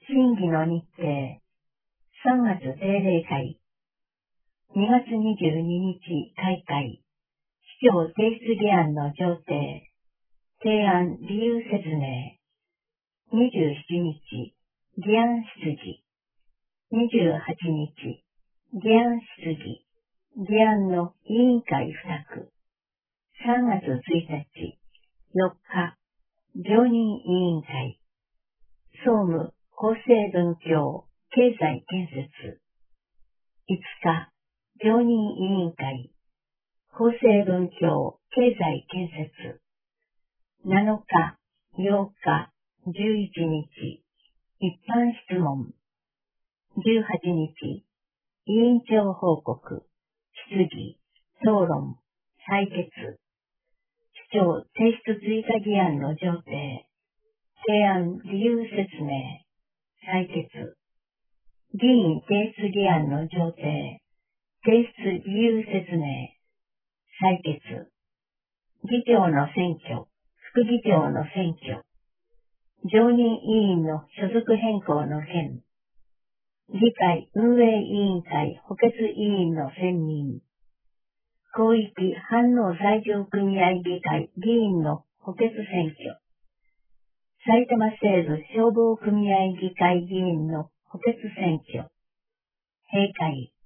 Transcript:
審議の日程。3月定例会。2月22日開会。市長提出議案の上程。提案理由説明。27日、議案質疑。28日、議案質疑。議案の委員会付託。3月1日、4日、常任委員会。総務、厚生文教、経済建設。5日、常任委員会。厚生文教、経済建設。7日、8日、11日、一般質問。18日、委員長報告、質疑、討論、採決。市長提出追加議案の上程。提案理由説明。採決。議員提出議案の上程。提出理由説明。採決。議長の選挙、副議長の選挙。常任委員の所属変更の件。議会運営委員会補欠委員の選任。広域反応最上組合議会議員の補欠選挙。埼玉西部消防組合議会議員の補欠選挙。閉会。